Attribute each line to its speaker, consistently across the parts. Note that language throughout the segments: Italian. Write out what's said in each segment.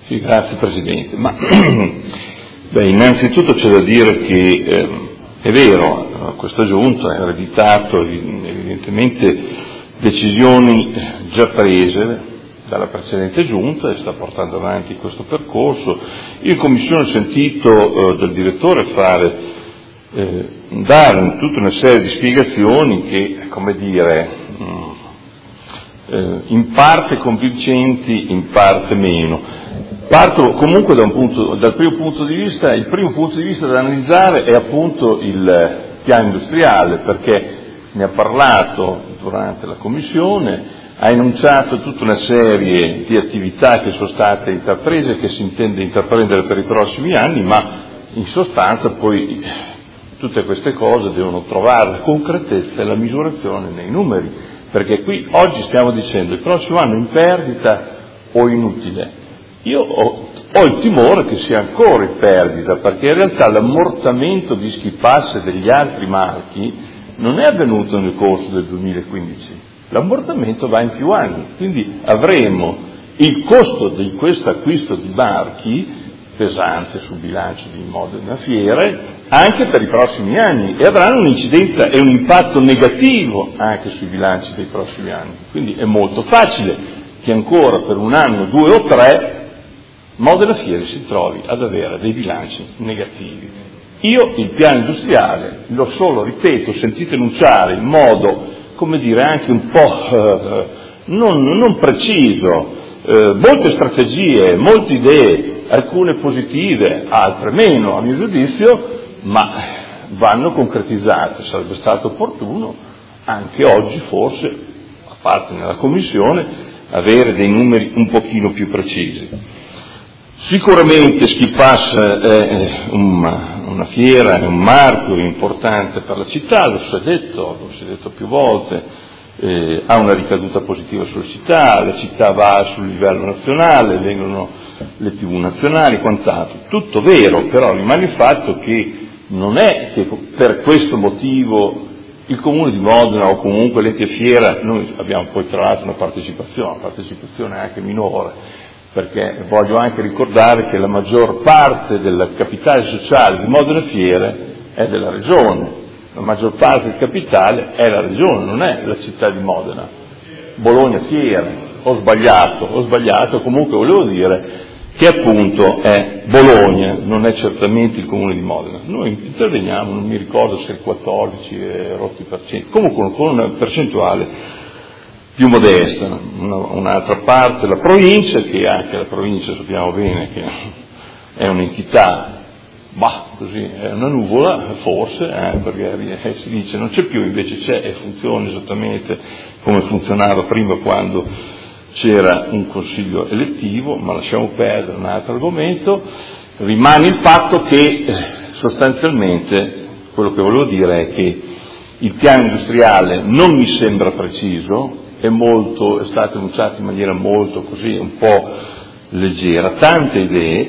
Speaker 1: Sì, grazie Presidente. Innanzitutto c'è da dire che è vero, questa Giunta ha ereditato evidentemente decisioni già prese dalla precedente Giunta e sta portando avanti questo percorso. Io in Commissione ho sentito del direttore dare tutta una serie di spiegazioni che, in parte convincenti, in parte meno. Parto comunque dal primo punto di vista. Il primo punto di vista da analizzare è appunto il piano industriale, perché ne ha parlato durante la Commissione, ha enunciato tutta una serie di attività che sono state intraprese e che si intende intraprendere per i prossimi anni, ma in sostanza poi tutte queste cose devono trovare la concretezza e la misurazione nei numeri, perché qui oggi stiamo dicendo il prossimo anno in perdita o inutile. Io ho il timore che sia ancora in perdita, perché in realtà l'ammortamento di Schipass e degli altri marchi non è avvenuto nel corso del 2015, l'ammortamento va in più anni, quindi avremo il costo di questo acquisto di marchi pesante sul bilancio di Modena Fiere anche per i prossimi anni, e avranno un'incidenza e un impatto negativo anche sui bilanci dei prossimi anni. Quindi è molto facile che ancora per un anno, 2 o 3, Modena Fiere si trovi ad avere dei bilanci negativi. Io il piano industriale l'ho solo, ripeto, sentito enunciare in modo, anche un po' non preciso, molte strategie, molte idee, alcune positive, altre meno a mio giudizio, ma vanno concretizzate. Sarebbe stato opportuno anche oggi, forse, a parte nella Commissione, avere dei numeri un pochino più precisi. Sicuramente Schipass è una fiera, è un marchio importante per la città, lo si è detto più volte, ha una ricaduta positiva sulla città, la città va sul livello nazionale, vengono le TV nazionali, quant'altro. Tutto vero, però rimane il fatto che non è che per questo motivo il Comune di Modena o comunque l'ente fiera, noi abbiamo poi tra l'altro una partecipazione anche minore, perché voglio anche ricordare che la maggior parte del capitale sociale di Modena Fiere è della Regione, la maggior parte del capitale è la Regione, non è la città di Modena. Bologna Fiere, ho sbagliato, comunque volevo dire che appunto è Bologna, non è certamente il Comune di Modena. Noi interveniamo, non mi ricordo se il 14%, comunque con una percentuale più modesta. Un'altra parte la provincia, che anche la provincia sappiamo bene che è un'entità, così è una nuvola forse, perché si dice non c'è più, invece c'è e funziona esattamente come funzionava prima quando c'era un consiglio elettivo, ma lasciamo perdere, un altro argomento. Rimane il fatto che sostanzialmente quello che volevo dire è che il piano industriale non mi sembra preciso, è stato enunciato in maniera molto così, un po' leggera, tante idee,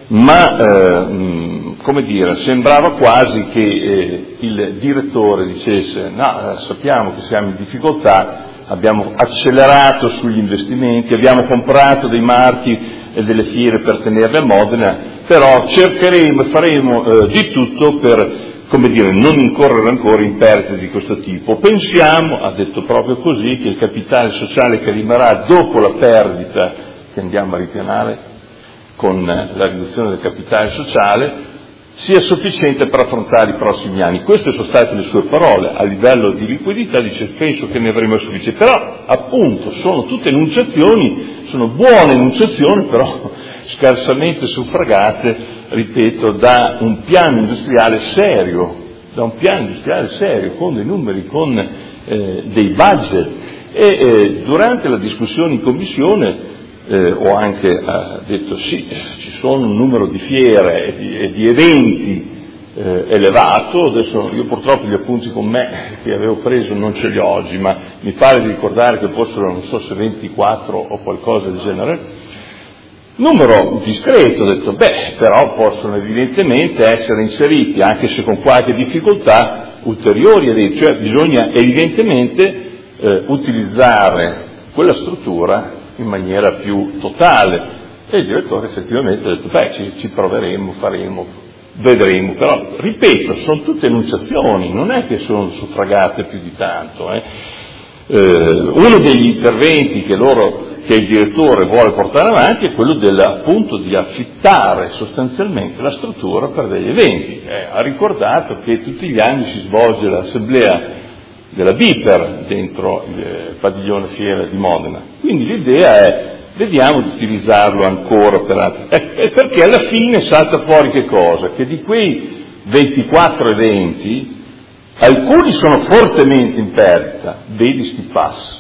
Speaker 1: ma sembrava quasi che il direttore dicesse sappiamo che siamo in difficoltà, abbiamo accelerato sugli investimenti, abbiamo comprato dei marchi e delle fiere per tenerle a Modena, però cercheremo e faremo di tutto per non incorrere ancora in perdite di questo tipo. Pensiamo, ha detto proprio così, che il capitale sociale che rimarrà dopo la perdita che andiamo a ripianare con la riduzione del capitale sociale sia sufficiente per affrontare i prossimi anni. Queste sono state le sue parole. A livello di liquidità dice penso che ne avremo sufficiente, però appunto sono tutte enunciazioni, sono buone enunciazioni, però scarsamente suffragate, ripeto, da un piano industriale serio, con dei numeri, con dei budget. E durante la discussione in Commissione ho anche detto sì, ci sono un numero di fiere e di eventi elevato. Adesso io purtroppo gli appunti con me che avevo preso non ce li ho oggi, ma mi pare di ricordare che fossero, non so se 24 o qualcosa del genere. Numero discreto, ho detto, però possono evidentemente essere inseriti, anche se con qualche difficoltà, ulteriori eventi, cioè bisogna evidentemente utilizzare quella struttura in maniera più totale. E il direttore effettivamente ha detto, ci proveremo, faremo, vedremo, però, ripeto, sono tutte enunciazioni, non è che sono suffragate più di tanto. Uno degli interventi che il direttore vuole portare avanti è quello appunto di affittare sostanzialmente la struttura per degli eventi. Ha ricordato che tutti gli anni si svolge l'assemblea della BIPER dentro il padiglione Fiera di Modena, quindi l'idea è vediamo di utilizzarlo ancora per altri, perché alla fine salta fuori che cosa? Che di quei 24 eventi alcuni sono fortemente in perdita, vedi Ski Pass,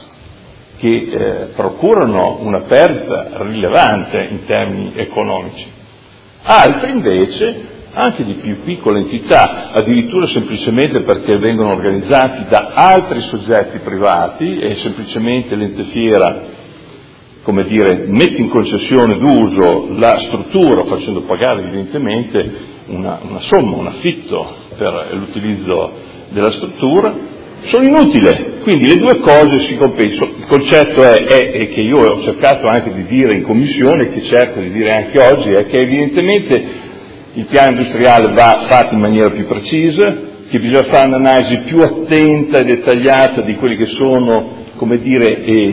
Speaker 1: che procurano una perdita rilevante in termini economici. Altri invece, anche di più piccole entità, addirittura semplicemente perché vengono organizzati da altri soggetti privati e semplicemente l'ente fiera, come dire, mette in concessione d'uso la struttura facendo pagare evidentemente una somma, un affitto per l'utilizzo della struttura, sono inutili. Quindi le due cose si compensano. Il concetto è che io ho cercato anche di dire in commissione, che cerco di dire anche oggi, è che evidentemente il piano industriale va fatto in maniera più precisa, che bisogna fare un'analisi più attenta e dettagliata di quelli che sono, come dire,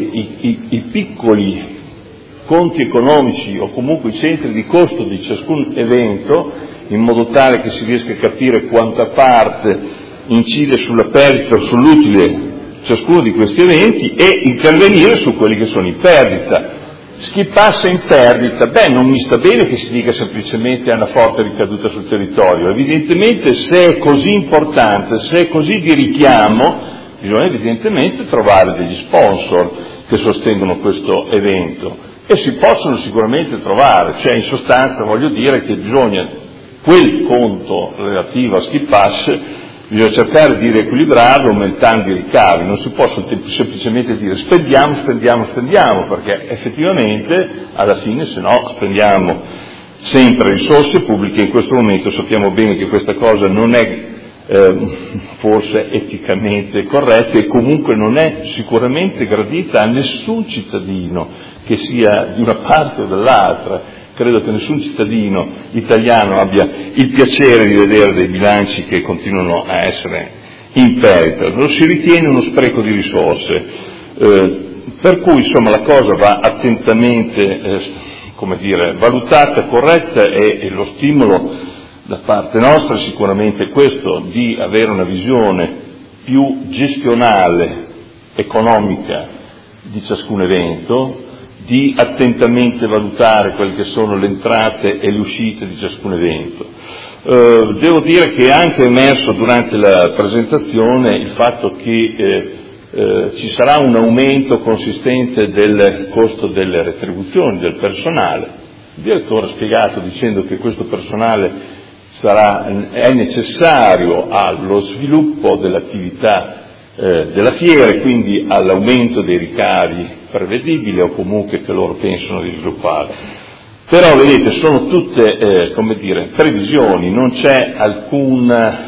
Speaker 1: i piccoli conti economici o comunque i centri di costo di ciascun evento, in modo tale che si riesca a capire quanta parte incide sulla perdita o sull'utile ciascuno di questi eventi e intervenire su quelli che sono in perdita. Chi passa in perdita, non mi sta bene che si dica semplicemente ha una forte ricaduta sul territorio. Evidentemente se è così importante, se è così di richiamo, bisogna evidentemente trovare degli sponsor che sostengono questo evento, e si possono sicuramente trovare, cioè in sostanza voglio dire che bisogna quel conto relativo a Ski Pass bisogna cercare di riequilibrarlo aumentando i ricavi, non si può semplicemente dire spendiamo, perché effettivamente alla fine se no spendiamo sempre risorse pubbliche. In questo momento sappiamo bene che questa cosa non è forse eticamente corretta e comunque non è sicuramente gradita a nessun cittadino, che sia di una parte o dall'altra. Credo che nessun cittadino italiano abbia il piacere di vedere dei bilanci che continuano a essere in perdita, lo si ritiene uno spreco di risorse, per cui insomma la cosa va attentamente valutata, corretta, e lo stimolo da parte nostra è sicuramente questo, di avere una visione più gestionale, economica di ciascun evento, di attentamente valutare quelle che sono le entrate e le uscite di ciascun evento. Devo dire che è anche emerso durante la presentazione il fatto che ci sarà un aumento consistente del costo delle retribuzioni del personale. Il direttore ha spiegato dicendo che questo personale è necessario allo sviluppo dell'attività della fiera e quindi all'aumento dei ricavi prevedibili o comunque che loro pensano di sviluppare. Però vedete, sono tutte previsioni, non c'è alcuna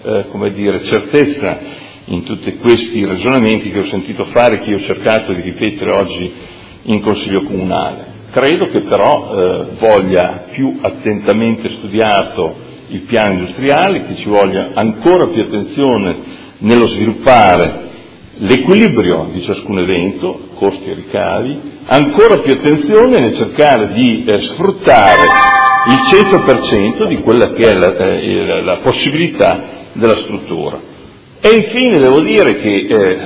Speaker 1: certezza in tutti questi ragionamenti che ho sentito fare, che io ho cercato di ripetere oggi in Consiglio Comunale. Credo che però voglia più attentamente studiato il piano industriale, che ci voglia ancora più attenzione nello sviluppare l'equilibrio di ciascun evento, costi e ricavi, ancora più attenzione nel cercare di sfruttare il 100% di quella che è la possibilità della struttura. E infine devo dire che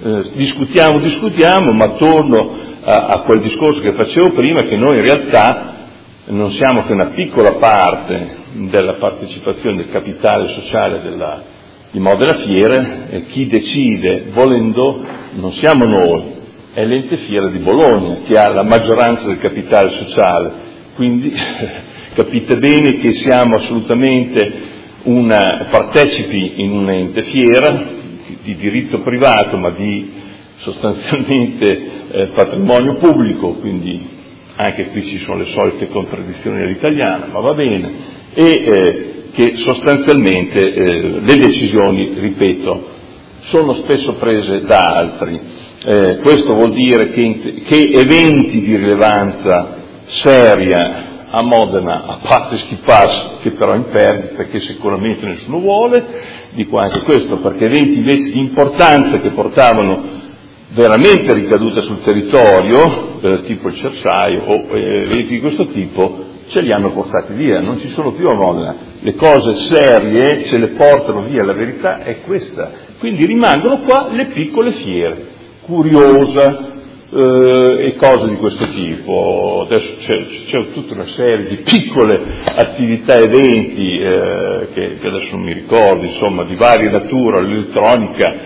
Speaker 1: discutiamo, ma torno a quel discorso che facevo prima, che noi in realtà non siamo che una piccola parte della partecipazione del capitale sociale di Modena Fiere, e chi decide, volendo, non siamo noi, è l'ente fiera di Bologna che ha la maggioranza del capitale sociale, quindi capite bene che siamo assolutamente partecipi in un ente fiera di diritto privato, ma di sostanzialmente patrimonio pubblico, quindi anche qui ci sono le solite contraddizioni all'italiana, ma va bene, e che sostanzialmente le decisioni, ripeto, sono spesso prese da altri. Questo vuol dire che eventi di rilevanza seria a Modena, a parte Schifas, che però è in perdita, che sicuramente nessuno vuole. Dico anche questo perché eventi invece di importanza che portavano veramente ricadute sul territorio, tipo il Cersaio o eventi di questo tipo, ce li hanno portati via, non ci sono più a Modena. Le cose serie ce le portano via, la verità è questa. Quindi rimangono qua le piccole fiere, Curiosa, e cose di questo tipo. Adesso c'è tutta una serie di piccole attività, eventi che adesso non mi ricordo, insomma, di varia natura, l'elettronica,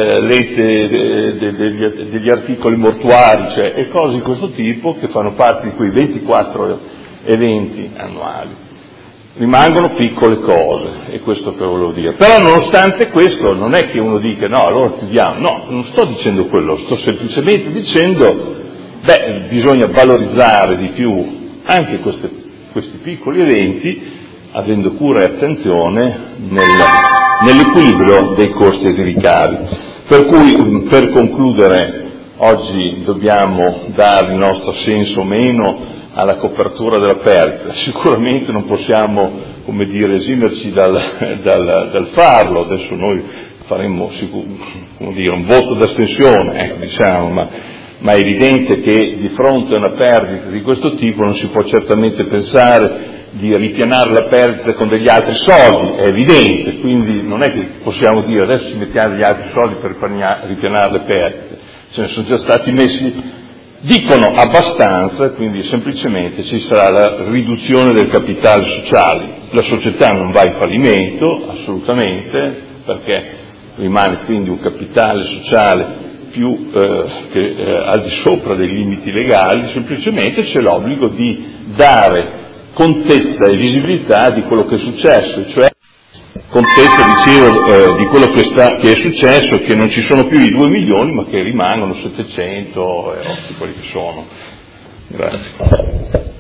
Speaker 1: degli articoli mortuari, cioè, e cose di questo tipo che fanno parte di quei 24 eventi annuali. Rimangono piccole cose, è questo che volevo dire. Però nonostante questo non è che uno dica no, allora chiudiamo, no, non sto dicendo quello, sto semplicemente dicendo bisogna valorizzare di più anche questi piccoli eventi, avendo cura e attenzione nell'equilibrio dei costi e dei ricavi. Per cui, per concludere, oggi dobbiamo dare il nostro senso o meno alla copertura della perdita. Sicuramente non possiamo, esimerci dal farlo. Adesso noi faremo un voto d'astensione, ma è evidente che di fronte a una perdita di questo tipo non si può certamente pensare di ripianare la perdita con degli altri soldi, è evidente, quindi non è che possiamo dire adesso ci mettiamo degli altri soldi per ripianare le perdite, ce ne sono già stati messi. Dicono abbastanza, quindi semplicemente ci sarà la riduzione del capitale sociale. La società non va in fallimento, assolutamente, perché rimane quindi un capitale sociale più al di sopra dei limiti legali, semplicemente c'è l'obbligo di dare contezza e visibilità di quello che è successo, cioè contezza, dicevo, di quello che è successo, che non ci sono più i 2 milioni, ma che rimangono 700 quelli che sono. Grazie.